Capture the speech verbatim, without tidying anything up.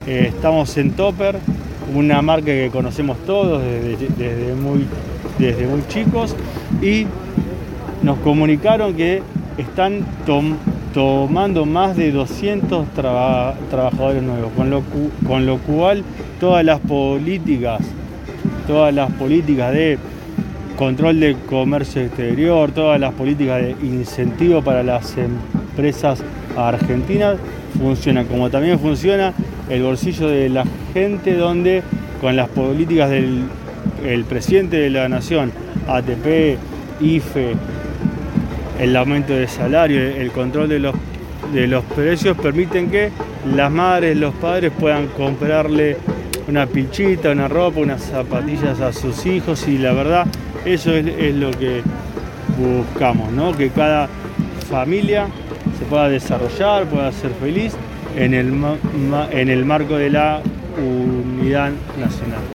Eh, estamos en Topper, una marca que conocemos todos desde, desde, muy, desde muy chicos, y nos comunicaron que están tom, tomando más de doscientos traba, trabajadores nuevos, con lo, con lo cual todas las políticas, todas las políticas de control de comercio exterior, todas las políticas de incentivo para las empresas argentinas funcionan, como también funciona el bolsillo de la gente, donde con las políticas del el presidente de la nación, A T P, I F E, el aumento de salario, el control de los, de los precios, permiten que las madres, los padres puedan comprarle una pichita, una ropa, unas zapatillas a sus hijos, y la verdad eso es, es lo que buscamos, ¿no? Que cada familia se pueda desarrollar, pueda ser feliz en el, en el marco de la unidad nacional.